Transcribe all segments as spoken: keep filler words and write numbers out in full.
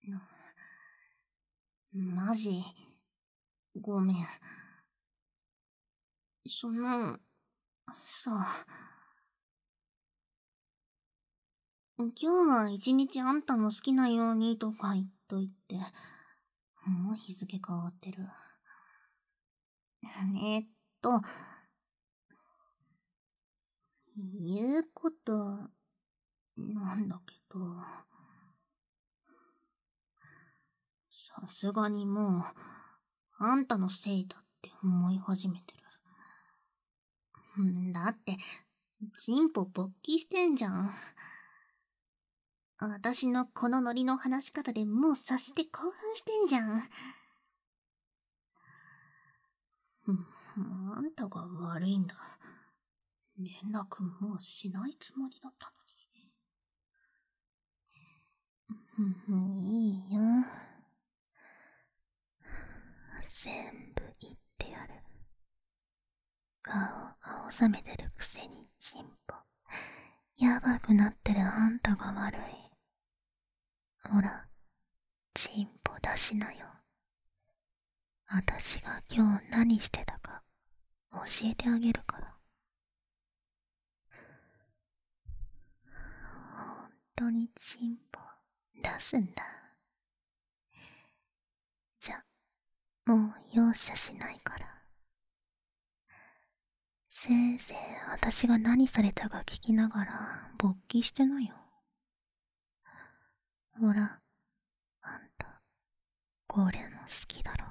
マジ、ごめん。その、さ、今日は一日あんたの好きなようにとか言っといて、もう日付変わってる。えっと、言うこと、なんだけど、さすがにもう、あんたのせいだって思い始めてる。んだって、チンポ勃起してんじゃん。私のこのノリの話し方でもう察して興奮してんじゃん。あんたが悪いんだ。連絡もうしないつもりだったのに。いいよ。全部言ってやる。顔青ざめてるくせにチンポ。やばくなってるあんたが悪い。ほら、チンポ出しなよ。あたしが今日何してたか教えてあげるから。ほんとにチンポ出すんだ。じゃ、もう容赦しないから。せいぜい私が何されたか聞きながら勃起してなよ。ほら、あんた、これも好きだろ。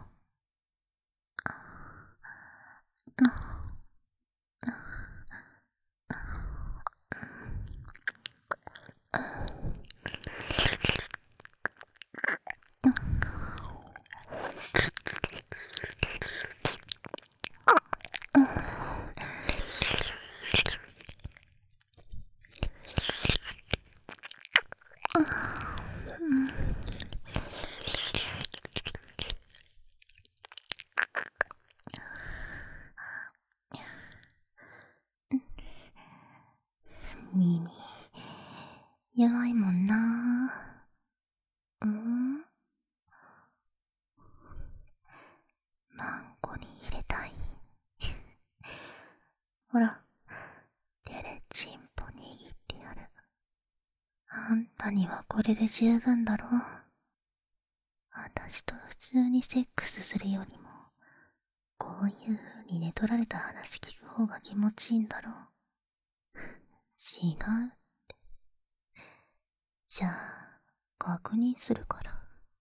耳、弱いもんな。うん？マンコに入れたい。ほら、手でチンポ握ってやる。あんたにはこれで十分だろ。あたしと普通にセックスするよりも、こういう風に寝取られた話聞く方が気持ちいいんだろ。違うって。じゃあ、確認するから。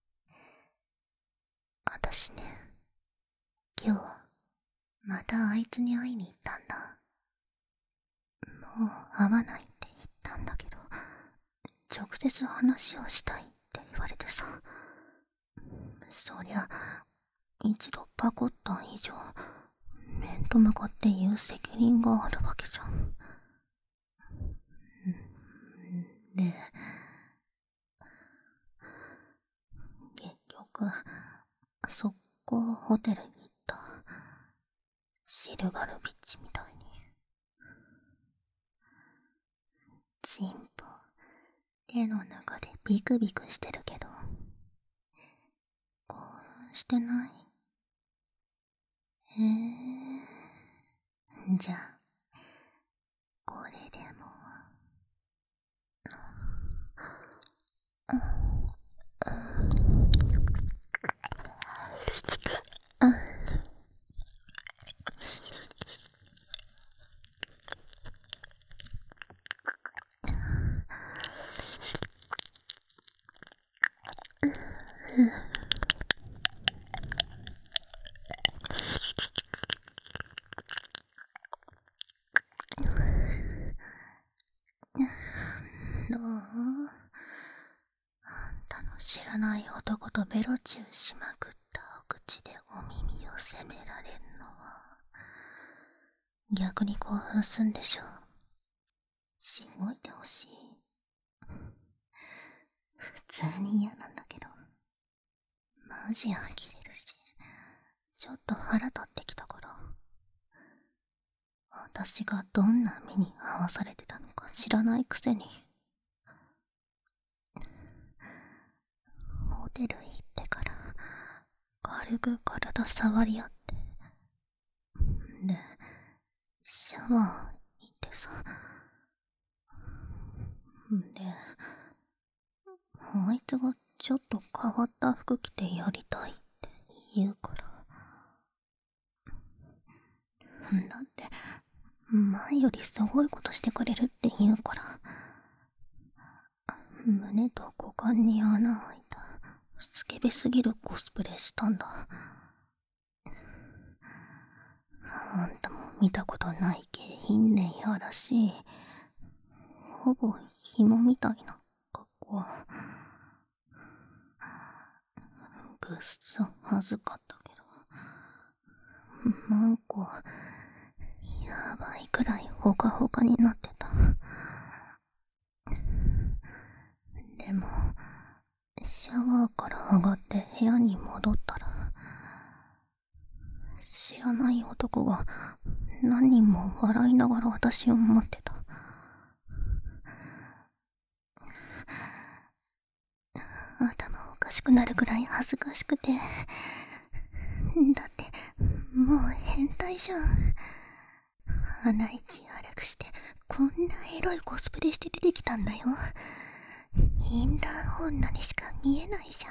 あたしね、今日は、またあいつに会いに行ったんだ。もう会わないって言ったんだけど、直接話をしたいって言われてさ。そりゃ、一度パコったん以上、面と向かって言う責任があるわけじゃん。で、結局、速攻ホテルに行った。シルガルビッチみたいに。チンポ、手の中でビクビクしてるけど、興奮してない？へえ、じゃあ、これでも。どう？あんたの知らない男とベロチューしまくったお口でお耳を責められるのは、逆に興奮すんでしょ。しごいてほしい。普通に嫌なんだけど。マジ呆れるし、ちょっと腹立ってきたから。私がどんな目に遭わされてたのか知らないくせに。 ホテル行ってから軽く体触り合って、でシャワー行ってさ、であいつがちょっと変わった服着てやりたいって言うから、だって前よりすごいことしてくれるって言うから、胸と股間に穴開いたスケベすぎるコスプレしたんだ。あんたも見たことない下品ねやらしい、ほぼ紐みたいな格好。ぐっそ恥ずかったけど、マンコやばいくらいほかほかになってた。でもシャワーから上がって部屋に戻ったら、知らない男が何人も笑いながら私を待ってた。頭おかしくなるくらい恥ずかしくて、だってもう変態じゃん。鼻息荒くしてこんなエロいコスプレして出てきたんだよ。淫乱女にしか見えないじ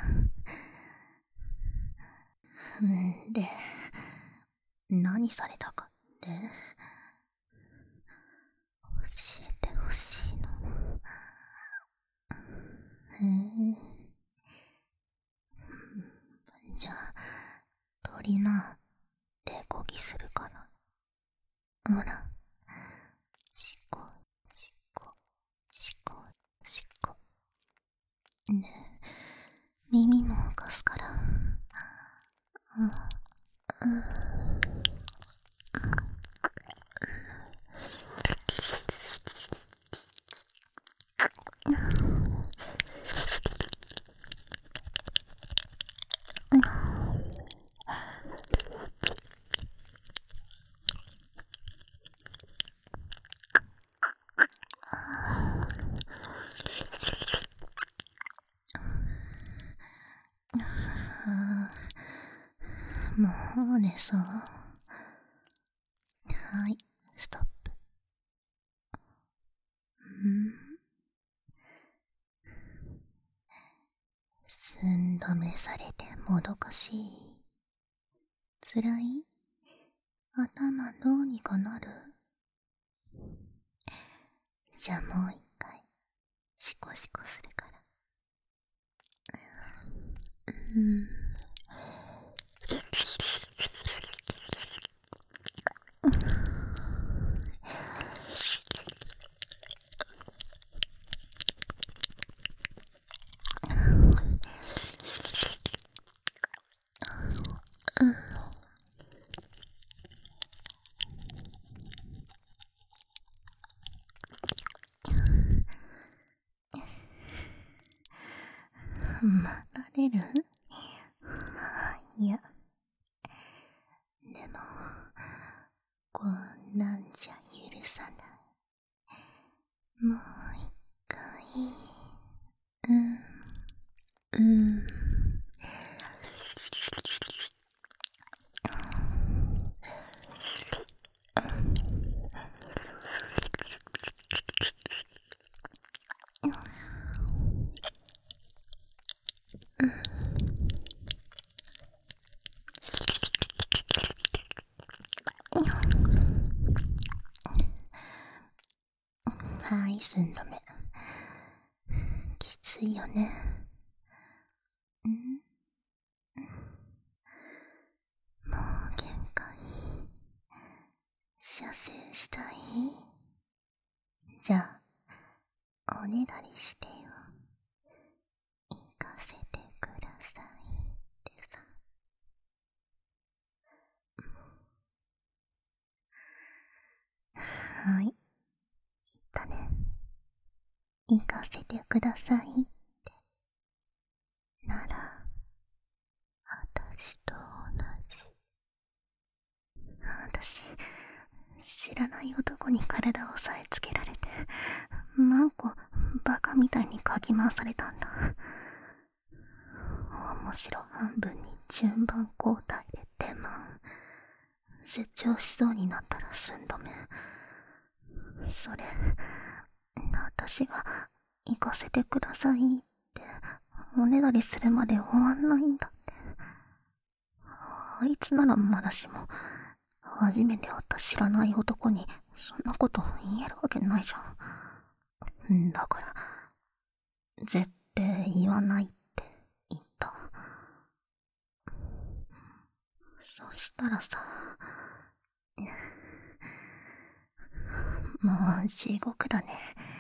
ゃん。んで何されたかって教えてほしいの。へえ、じゃあ取りな手こぎするから。ほら、しこしこしこしこ。ねえ、耳も貸すから。うん、うん、もうねさ。はい、ストップ。ん寸止めされてもどかしい。つらい？頭どうにかなる？じゃあもう一回シコシコするから。うん、また出る？いや、でもこんなんじゃ許さない。もう一回。うんうんはい、寸止め。きついよね。ん？もう限界。射精したい？じゃあおねだりしてよ。行かせてくださいってさ。はい、言ったね。行かせてくださいって。なら私と同じ。私知らない男に体を押さえつけられて、マンコバカみたいにかき回されたんだ。 むしろ半分に順番交代で手間。出張しそうになったら寸止め。それ、私が行かせてくださいっておねだりするまで終わんないんだって。あいつならまだしも、初めて会った知らない男にそんなこと言えるわけないじゃん。だから、絶対言わないって言った。そしたらさ、もう地獄だね。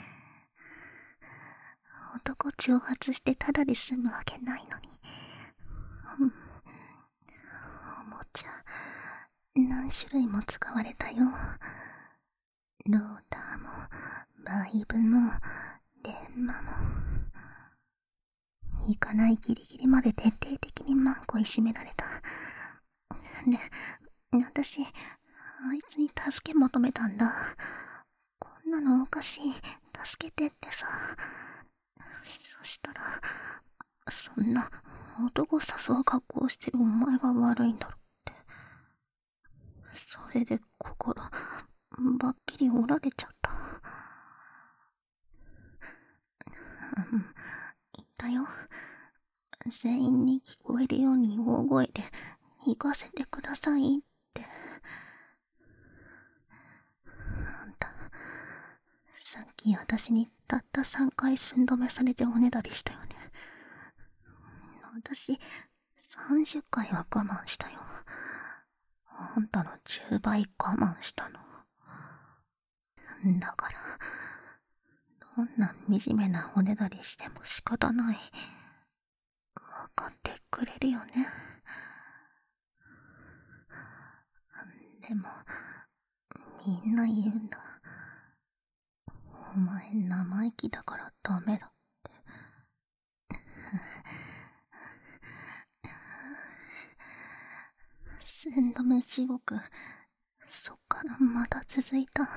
男挑発してただで済むわけないのに。うん、おもちゃ、何種類も使われたよ。ローターも、バイブも、電話も。行かないギリギリまで徹底的にマンコいじめられた。で、私、あいつに助け求めたんだ。こんなのおかしい。助けてってさ。そしたら、そんな男誘う格好をしてるお前が悪いんだろって。それで心、ばっきり折られちゃった。うん、言ったよ。全員に聞こえるように大声で行かせてくださいって。あんた、さっき私にたったさんかい寸止めされておねだりしたよね。私、さんじゅっかいは我慢したよ。あんたのじゅうばい我慢したの。だから、どんな惨めなおねだりしても仕方ない。わかってくれるよね。でも、みんな言うんだ。お前生意気だからダメだって。寸止め地獄、そっからまた続いた。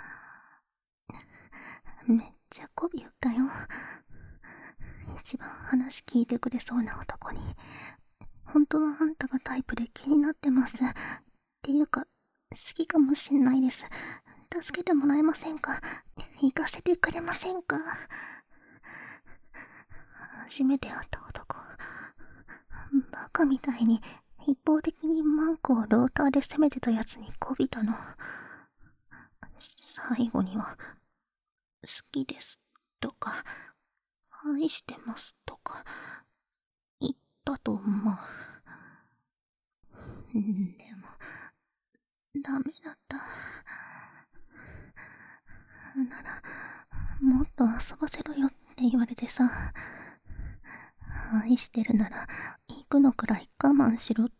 めっちゃ媚びよったよ。一番話聞いてくれそうな男に、本当はあんたがタイプで気になってます。っていうか、好きかもしんないです。助けてもらえませんか？行かせてくれませんか？初めて会った男、バカみたいに一方的にマンコをローターで攻めてたやつにこびたの。最後には、好きですとか、愛してますとか、言ったと思う。でも、ダメだった。なら、もっと遊ばせろよって言われてさ、愛してるなら、行くのくらい我慢しろって。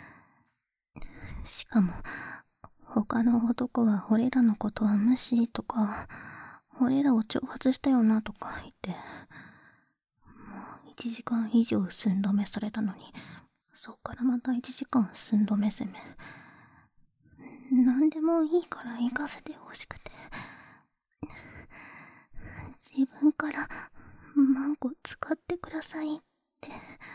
しかも、他の男は俺らのことは無視とか、俺らを挑発したよなとか言って、もういちじかん以上寸止めされたのに、そっからまたいちじかん寸止め攻め。何でもいいから行かせてほしくて。自分からマンコ使ってくださいって、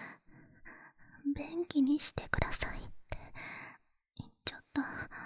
便器にしてくださいって言っちゃった。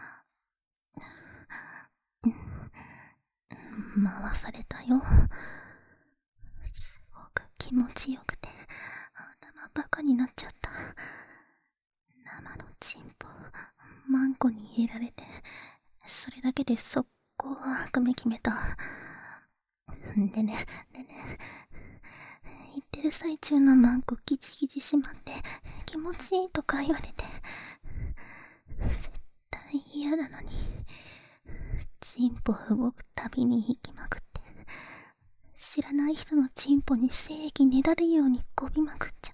回されたよ。すごく気持ちよくて頭バカになっちゃった。生のチンポマンコに入れられて、それだけで速攻悪夢決めた。でね、でね、言ってる最中のマンコギチギチしまって気持ちいいとか言われて、絶対嫌なのに、チンポ動くたびに引きまくって、知らない人のチンポに精液ねだるようにこびまくっちゃった。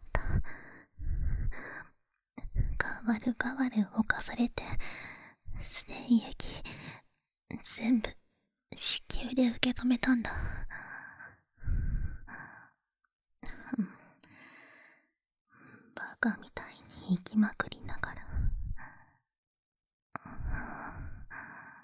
ガワルガワル侵されて、精液全部子宮で受け止めたんだ。バカみたいに生きまくりながら。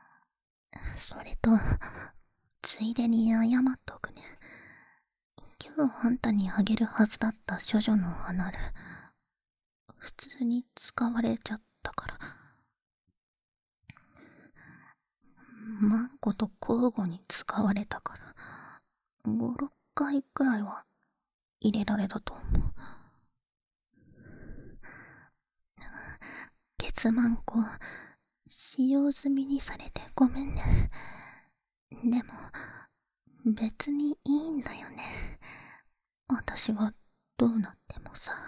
それと、ついでに謝っとくね。今あんたにあげるはずだった処女のアナル、普通に使われちゃったから。マンコと交互に使われたから、ご、ろっかいくらいは入れられたと思う。ケツマンコ、使用済みにされてごめんね。でも、別にいいんだよね。私がどうなってもさ。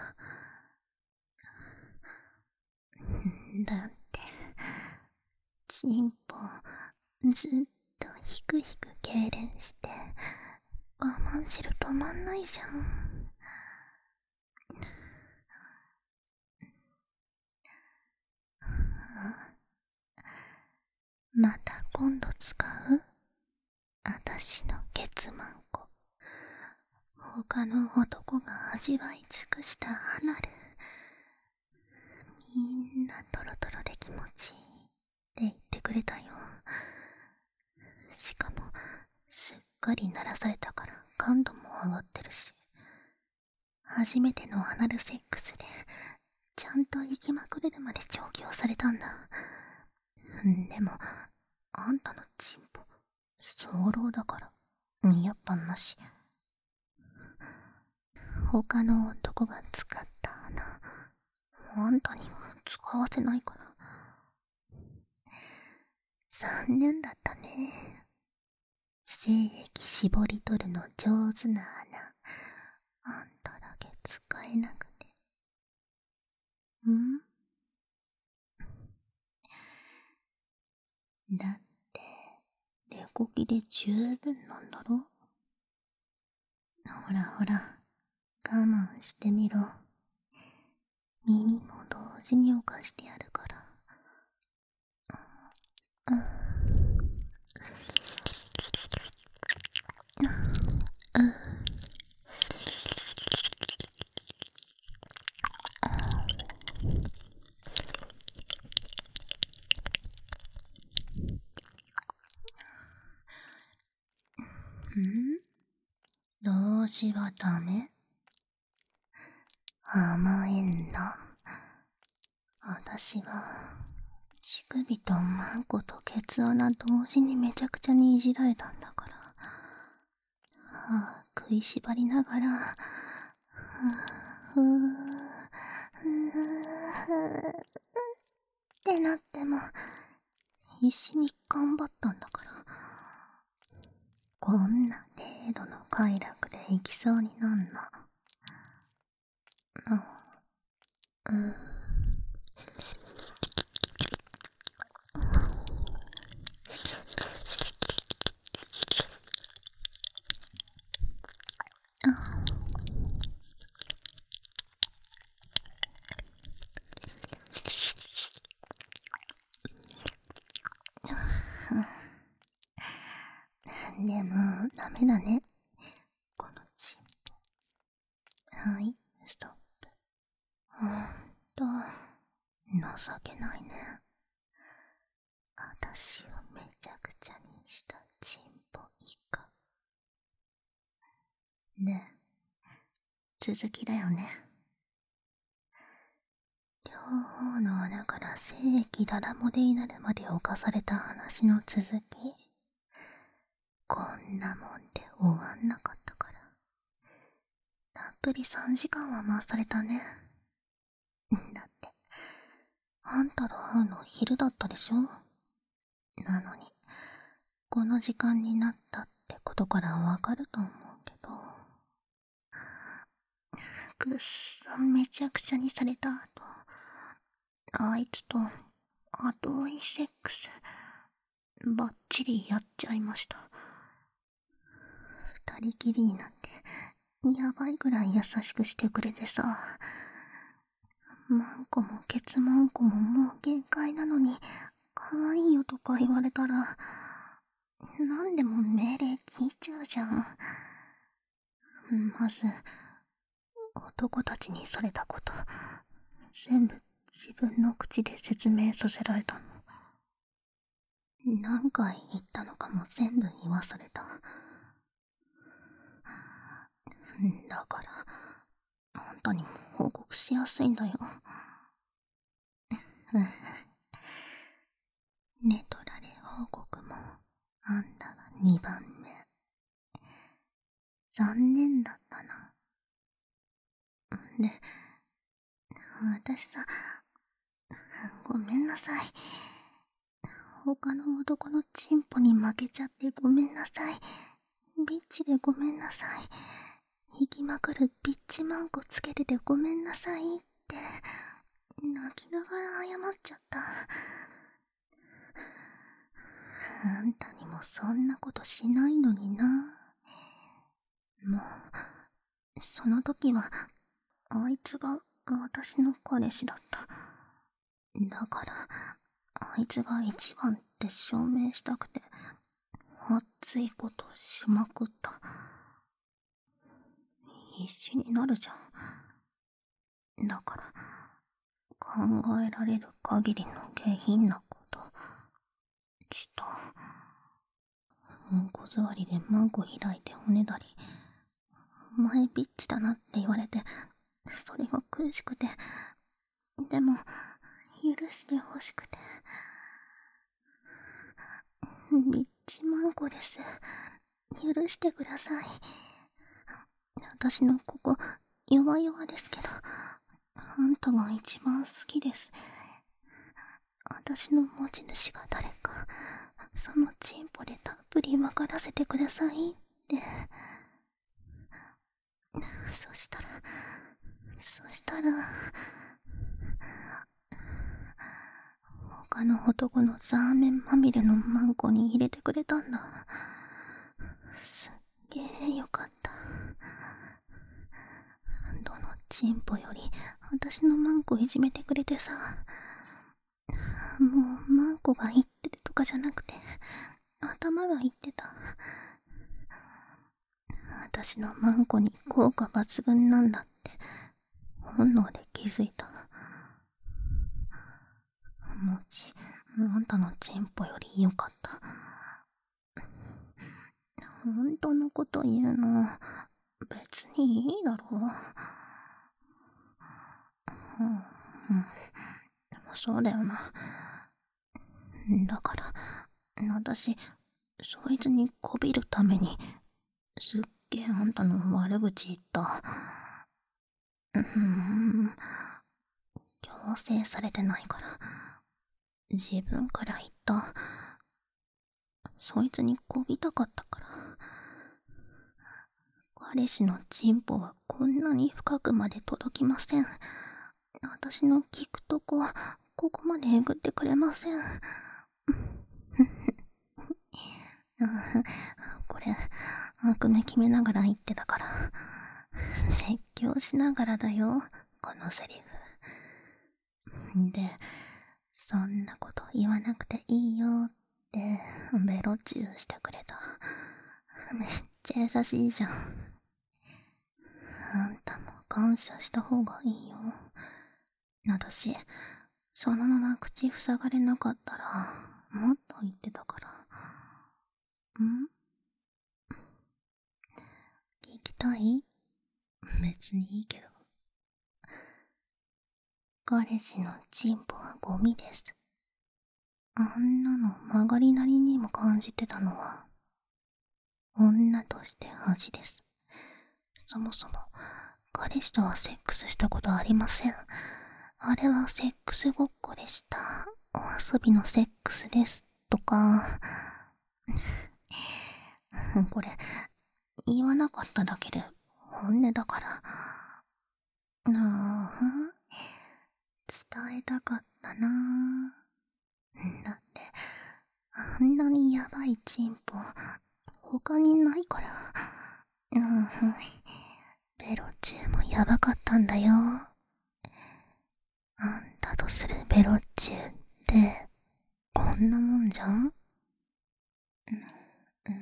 だって、チンポ、ずっとひくひく痙攣して、我慢汁止まんないじゃん。また今度使う？あたしのケツマンコ。他の男が味わい尽くしたアナル。みんなトロトロで気持ちいいって言ってくれたよ。しかも、すっかり慣らされたから感度も上がってるし。初めてのアナルセックスで、ちゃんと行きまくれるまで調教されたんだ。でも、あんたのチンポ、早漏だから、やっぱなし。他の男が使った穴、あんたには使わせないから。残念だったね。精液絞り取るの上手な穴、あんただけ使えなくて。ん？だって、手こきで十分なんだろ？ほらほら、我慢してみろ。耳も同時に犯してやるから。うん。うん。ん？同時はダメ？甘えんな。あたしは、乳首とマンコとケツ穴同時にめちゃくちゃにいじられたんだから。歯食いしばりながら、ふぅ、ふぅ、ふぅ、ってなっても、必死に頑張ったんだから。こんな程度の快楽で行きそうになんな。うん。でも、ダメだね。このチンポ。はい、ストップ。ほんと、情けないね。あたしをめちゃくちゃにしたチンポ以下。で、続きだよね。両方の穴から精液ダダ漏れになるまで侵された話の続き。こんなもんで終わんなかったから。たっぷりさんじかんは回されたね。だって、あんたと会うの昼だったでしょ？なのに、この時間になったってことからわかると思うけど。くっそ、めちゃくちゃにされた後、あいつと後追いセックス、ばっちりやっちゃいました。二人きりになって、やばいぐらい優しくしてくれてさ。マンコもケツマンコももう限界なのに、可愛いよとか言われたら、なんでも命令聞いちゃうじゃん。まず、男たちにされたこと、全部自分の口で説明させられたの。何回言ったのかも全部言わされた。 だから、あんたにも報告しやすいんだよ。ネトラレ報告も、あんたがにばんめ。残念だったな。で、私さ、ごめんなさい。他の男のチンポに負けちゃってごめんなさい。ビッチでごめんなさい。引きまくるビッチマンコつけててごめんなさいって、泣きながら謝っちゃった。あんたにもそんなことしないのにな。もう、その時は、あいつが私の彼氏だった。だから、あいつが一番って証明したくて、熱いことしまくった。必死になるじゃん。だから、考えられる限りの下品なこと、した。うんこ座りでマンコ開いて骨だり、お前ビッチだなって言われて、それが苦しくて、でも、許してほしくて。ビッチマンコです。許してください。私のここ、弱々ですけど、あんたが一番好きです。私の持ち主が誰か、そのチンポでたっぷり分からせてくださいって。そしたら、そしたら、他の男のザーメンまみれのマンコに入れてくれたんだ。すっげーよかった。どのチンポより私のマンコいじめてくれてさ。もうマンコが言ってるとかじゃなくて、頭が言ってた。私のマンコに効果抜群なんだって本能で気づいた。もち、あんたのチンポより良かった。本当のこと言うの、別にいいだろう。うん、うん。でもそうだよな。だから、私、そいつにこびるために、すっげえあんたの悪口言った。うーん。強制されてないから。自分から言った。そいつにこびたかったから。彼氏のチンポはこんなに深くまで届きません。私の聞くとこはここまでえぐってくれません。これ、悪目決めながら言ってたから。絶叫しながらだよ、このセリフ。で、そんなこと言わなくていいよってベロチューしてくれた。めっちゃ優しいじゃん。あんたも感謝した方がいいよ。私、そのまま口塞がれなかったら、もっと言ってたから。ん？聞きたい？別にいいけど。彼氏のチンポはゴミです。あんなの曲がりなりにも感じてたのは、女として恥です。そもそも、彼氏とはセックスしたことありません。あれはセックスごっこでした。お遊びのセックスです。とか、これ、言わなかっただけで本音だから。なあ、伝えたかったなぁ。だって、あんなにヤバいチンポ、他にないから。うん、ベロチューもヤバかったんだよ。あんたとするベロチューって、こんなもんじゃん？うん、うん、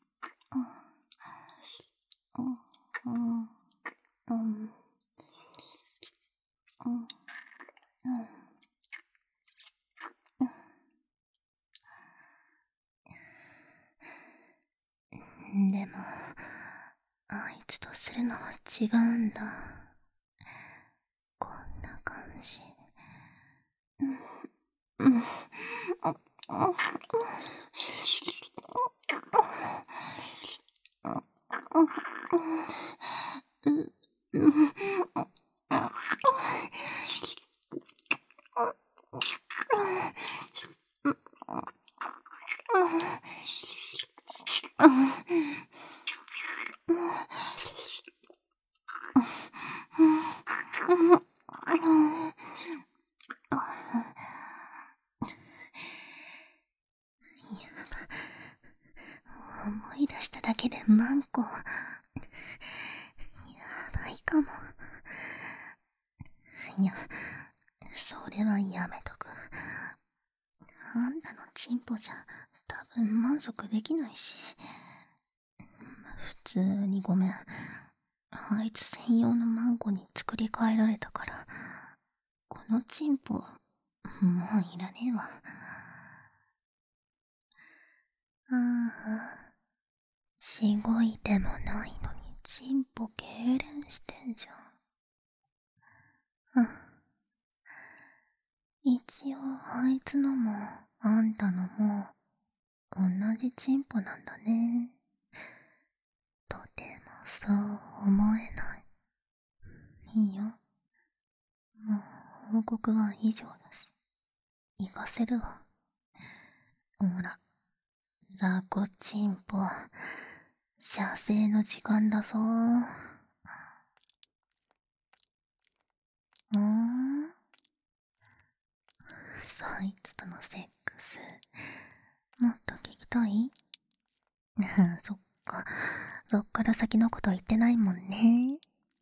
うん、うん、うん、うん、うん。でも、あいつと違うんだ。こんな感じ。うん。うん。思い出しただけでマンコ。やばいかも。いや、それはやめとく。あんたのチンポじゃ多分満足できないし。普通にごめん。あいつ専用のマンコに作り変えられたから、このチンポ、もういらねえわ。ああ、しごいてもないのにチンポ痙攣してんじゃん。うん。一応あいつのもあんたのも同じチンポなんだね。とてもそう思えない。いいよ。もう報告は以上だし、行かせるわ。ほら、雑魚チンポ、射精の時間だぞ。うーん？そいつとのセックス、もっと聞きたい？そっか、そっから先のこと言ってないもんね。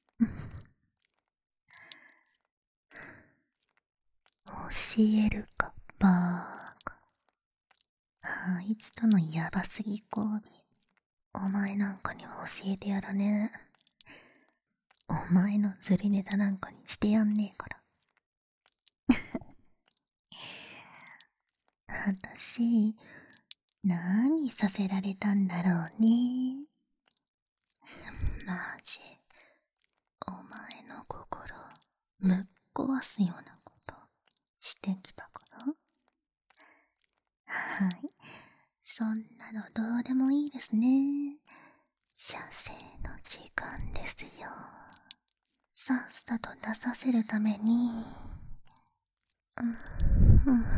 教えるか、バーカ。あいつとのヤバすぎ交尾、お前なんかには教えてやらねえ。お前のズリネタなんかにしてやんねえから。あたし、何させられたんだろうね。マジ、お前の心、ぶっ壊すようなことしてきたから。はい。そんなのどうでもいいですね。射精の時間ですよ。さっさと出させるために。うん、うん。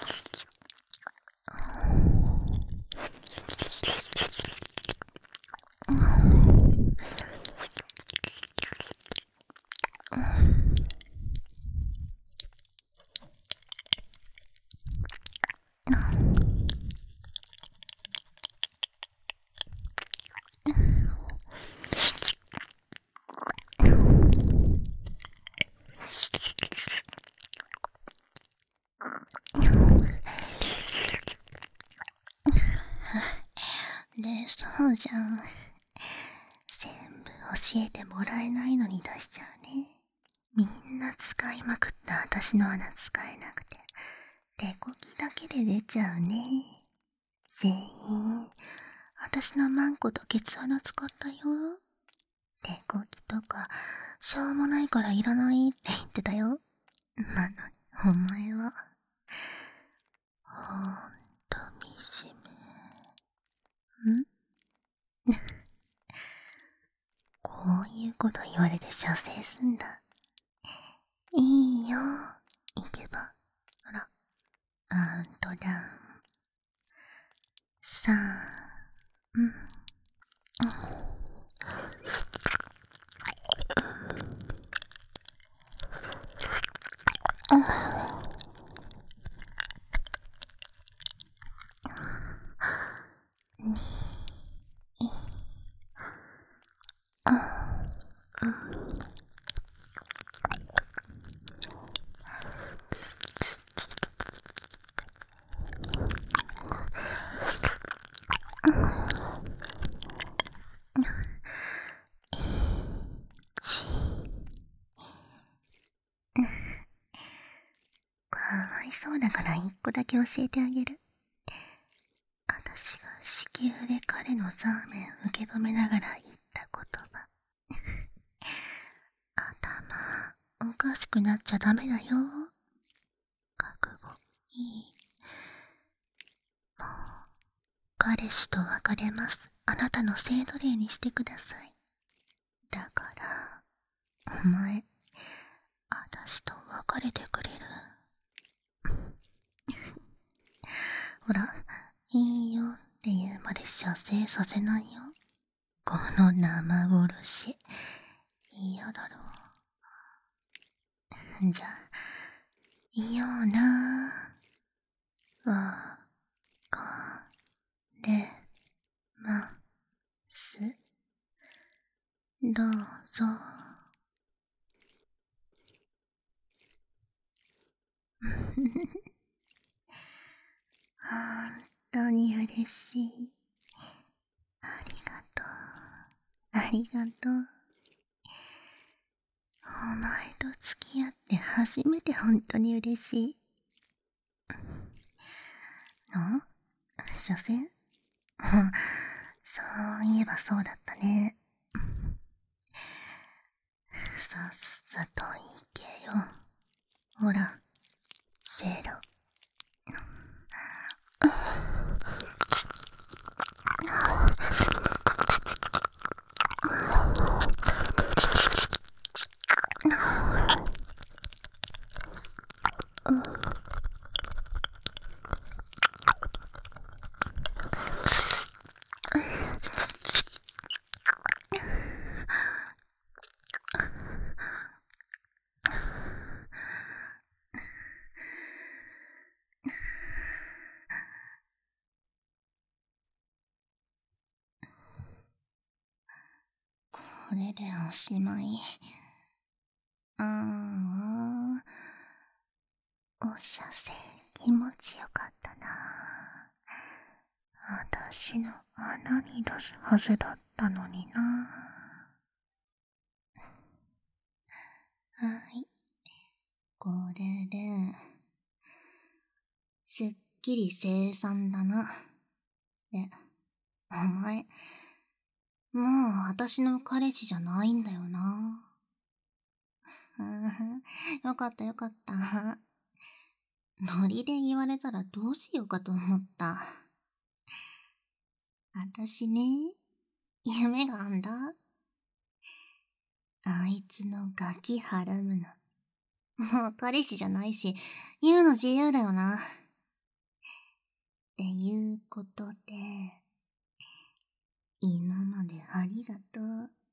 で、そうじゃん。全部教えてもらえないのに出しちゃうね。みんな使いまくった私の穴使えなくて、手こきだけで出ちゃうね。全員、私のマンコとケツ穴使ったよ。手こきとか、しょうもないからいらないって言ってたよ。なのに、お前は、ほんと惨め。んこういうこと言われて射精すんだ。いいよ、行けば。ほら、カウントダウン。さあ、うん。かわいそうだから一個だけ教えてあげる。私が子宮で彼のザーメン受け止めながら言った言葉。 おかしくなっちゃダメだよ。覚悟いい？もう、彼氏と別れます。あなたの性奴隷にしてください。だから、お前、あたしと別れてくれる？ほら、いいよって言うまで射精させないよ。この生殺し、嫌だろう。じゃあ、いような。わかれます。どうぞ。本当に嬉しい。ありがとう。ありがとう。お前と付き合って初めて本当に嬉しい。ん？所詮？そういえばそうだったね。さっさと行けよ。ほら、ゼロ。これでおしまい。ああ、おしゃせ気持ちよかったな。あたしの穴に出すはずだったのにな。はい。これで、すっきり清算だな。で、お前、もう私の彼氏じゃないんだよな。うん、よかったよかった。ノリで言われたらどうしようかと思った。私ね、夢があんだ。あいつのガキはらむの。もう彼氏じゃないし、言うの自由だよな。っていうことで、今までありがとう。